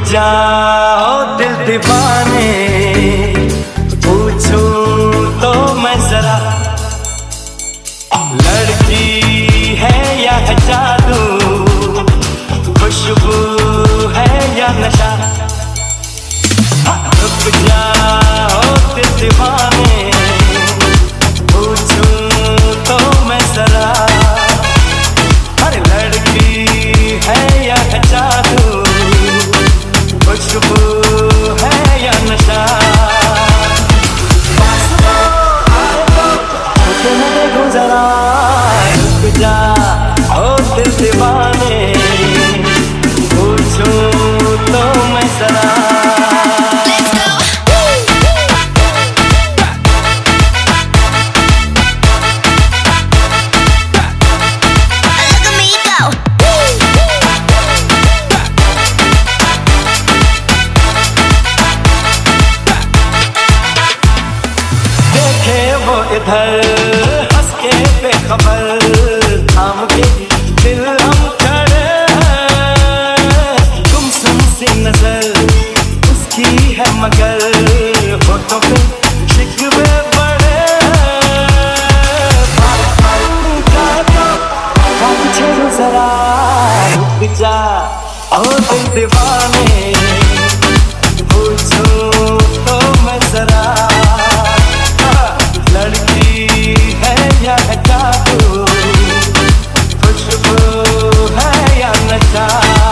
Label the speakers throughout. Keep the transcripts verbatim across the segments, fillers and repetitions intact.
Speaker 1: जाओ दिल दीवाने, पूछूं तो मैं जरा, लड़की है या है जादू, खुशबू है या नशा। रुक जाओ दिल दीवाने, पूछूं तो मैं जरा, अरे लड़की है या है जादू, खुशबू है या नशा। पास तो आए तो मुझे न देखो जरा, रुक जा ओ दिल दीवाने, पूछूं तो मैं जरा। इधर हंस के बेखबर, थाम के दिल हम खड़े हैं, गुमसुम सी नजर उसकी है मगर, होठों पे शिकवे बड़े हैं, जरा रुक जा ओ दिल दीवाने, पूछूं तो मैं जरा, लड़की है या है जादू, खुशबू है या नशा।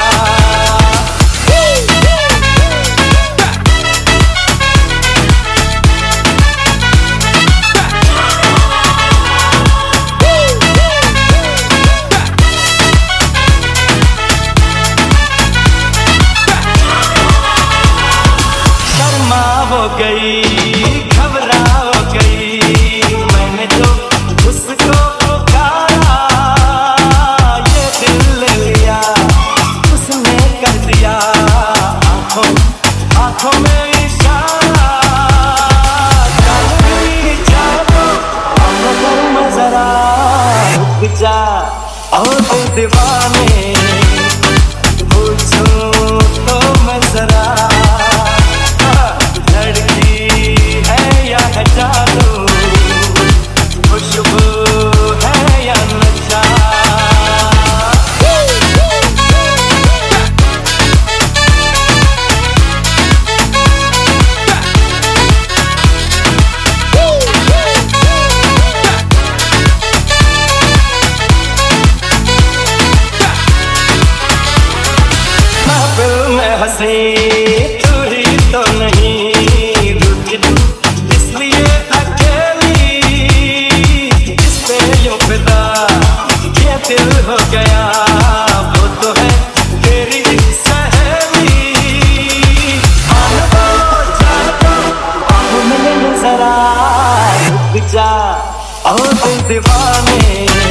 Speaker 1: शर्मा हो गई, घबरा हो गई, मैंने जो उसको पुकारा, ये दिल ले लिया उसने कर दिया, आंखों आंखों में इशारा, जाने जाओ आंखों पर मैं जरा, रुक जा ओ दिल दीवाने, पूछूं तो मैं जरा, लड़की है या है जादू, खुशबू है या नशा। महफिल में हंसी तू ही तो नहीं, रुक इसलिए अकेली, इस पे यूं फिदा ये दिल हो गया, वो तो है तेरी सहेली। आना तो जाना तो आंखों में ले जरा, रुक जा ओ दिल दीवाने,